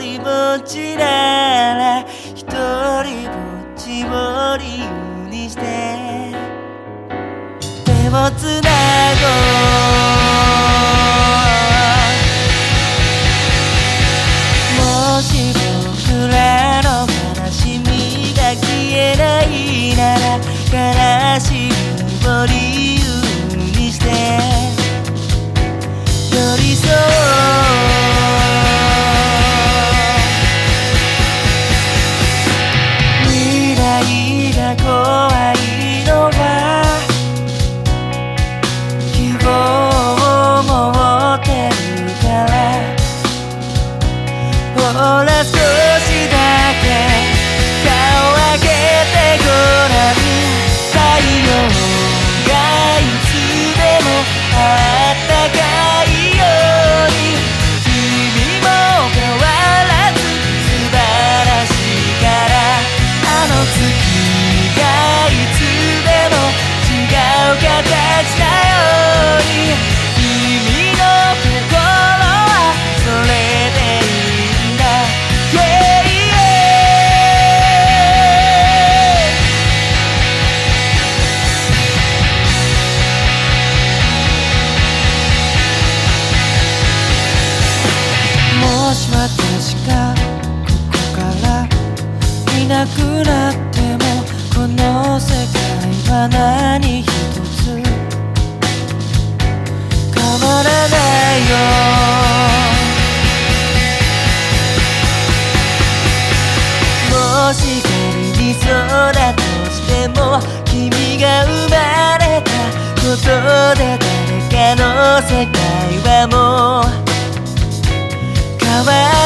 りぼっちなら一人ぼっちを理由にして手をつなごう。もし僕らの悲しみが消えないなら悲しみを理由にして寄り添う。未来が怖いのは希望を持ってるからほら少しだけ顔上げてごらん。太陽がいつでもあったかいように君も変わらず素晴らしいからあの月がいつでも違う形だように君の心はそれでいいんだ。もし私がここからいなくなってもこの世界は何一つ変わらないよ。もし仮にそうだとしても君が生まれたことで誰かの世界はもう変わらない。